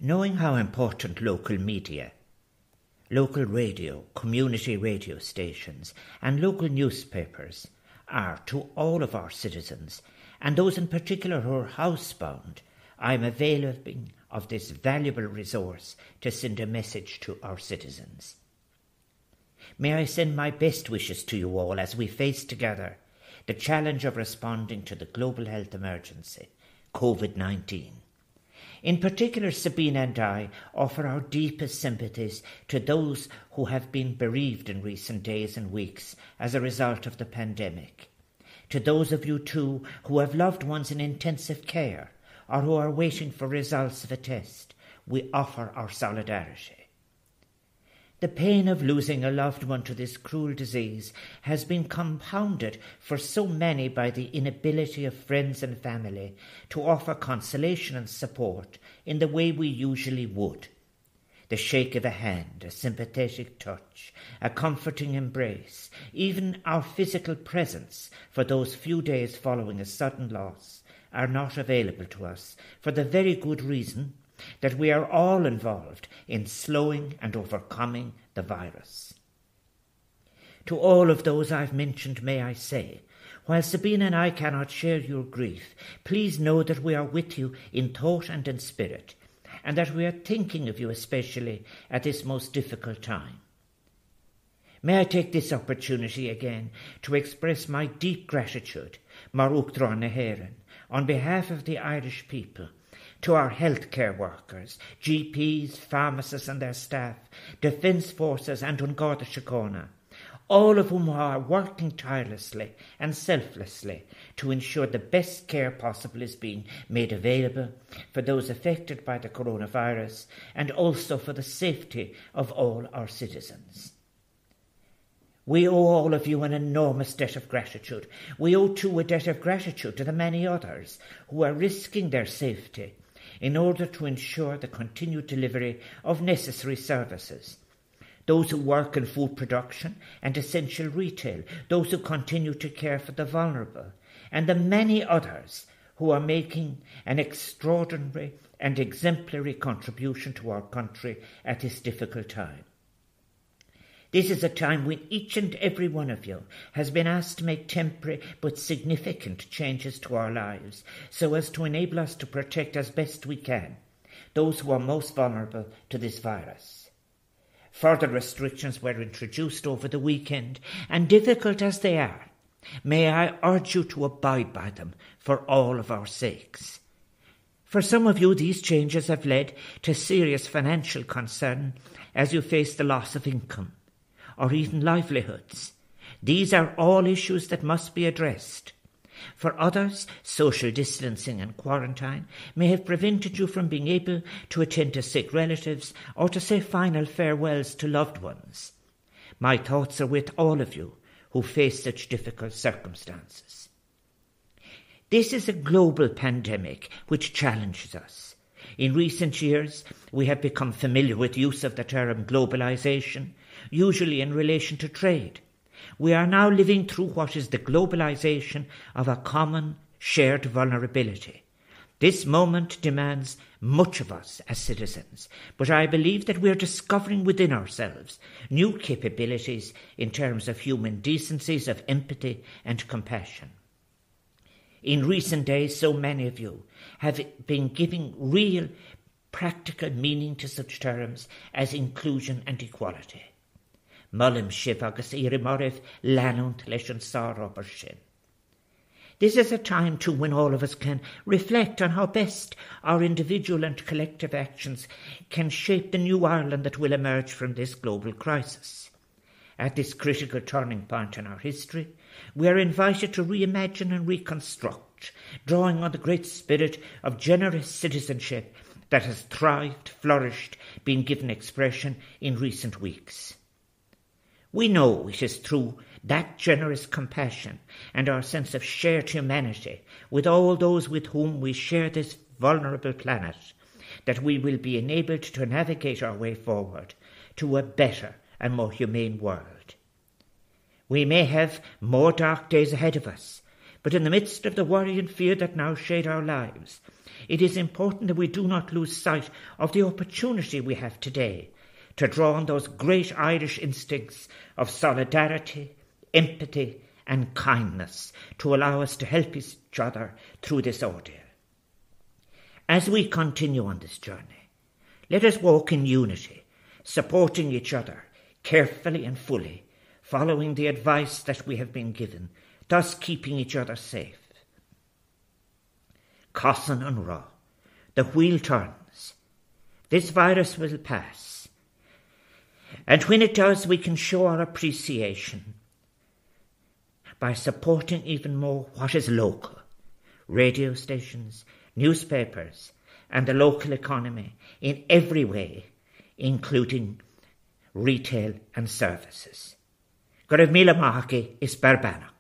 Knowing how important local media, local radio, community radio stations and local newspapers are to all of our citizens, and those in particular who are housebound, I am availing of this valuable resource to send a message to our citizens. May I send my best wishes to you all as we face together the challenge of responding to the global health emergency, COVID-19. In particular, Sabina and I offer our deepest sympathies to those who have been bereaved in recent days and weeks as a result of the pandemic. To those of you too who have loved ones in intensive care or who are waiting for results of a test, we offer our solidarity. The pain of losing a loved one to this cruel disease has been compounded for so many by the inability of friends and family to offer consolation and support in the way we usually would. The shake of a hand, a sympathetic touch, a comforting embrace, even our physical presence for those few days following a sudden loss are not available to us for the very good reason that we are all involved in slowing and overcoming the virus. To all of those I've mentioned, may I say, while Sabina and I cannot share your grief, please know that we are with you in thought and in spirit, and that we are thinking of you especially at this most difficult time. May I take this opportunity again to express my deep gratitude, Maruk Droneheran, on behalf of the Irish people, to our healthcare workers, GPs, pharmacists and their staff, defence forces and An Garda Síochána, all of whom are working tirelessly and selflessly to ensure the best care possible is being made available for those affected by the coronavirus and also for the safety of all our citizens. We owe all of you an enormous debt of gratitude. We owe too a debt of gratitude to the many others who are risking their safety in order to ensure the continued delivery of necessary services. Those who work in food production and essential retail, those who continue to care for the vulnerable, and the many others who are making an extraordinary and exemplary contribution to our country at this difficult time. This is a time when each and every one of you has been asked to make temporary but significant changes to our lives so as to enable us to protect as best we can those who are most vulnerable to this virus. Further restrictions were introduced over the weekend, and difficult as they are, may I urge you to abide by them for all of our sakes. For some of you, these changes have led to serious financial concern as you face the loss of income or even livelihoods. These are all issues that must be addressed. For others, social distancing and quarantine may have prevented you from being able to attend to sick relatives or to say final farewells to loved ones. My thoughts are with all of you who face such difficult circumstances. This is a global pandemic which challenges us. In recent years, we have become familiar with use of the term globalization, usually in relation to trade. We are now living through what is the globalization of a common, shared vulnerability. This moment demands much of us as citizens, but I believe that we are discovering within ourselves new capabilities in terms of human decencies, of empathy and compassion. In recent days, so many of you have been giving real, practical meaning to such terms as inclusion and equality. Mullum sibh agus irimorif lanunt leis an sár sin. This is a time too when all of us can reflect on how best our individual and collective actions can shape the new Ireland that will emerge from this global crisis. At this critical turning point in our history, we are invited to reimagine and reconstruct, drawing on the great spirit of generous citizenship that has thrived, flourished, been given expression in recent weeks. We know it is through that generous compassion and our sense of shared humanity with all those with whom we share this vulnerable planet that we will be enabled to navigate our way forward to a better and more humane world. We may have more dark days ahead of us, but in the midst of the worry and fear that now shade our lives, it is important that we do not lose sight of the opportunity we have today to draw on those great Irish instincts of solidarity, empathy and kindness to allow us to help each other through this ordeal. As we continue on this journey, let us walk in unity, supporting each other carefully and fully, following the advice that we have been given, thus keeping each other safe. Cossan and Ra, the wheel turns. This virus will pass. And when it does, we can show our appreciation by supporting even more what is local, radio stations, newspapers, and the local economy in every way, including retail and services. Go raibh míle maith agat is Barbana.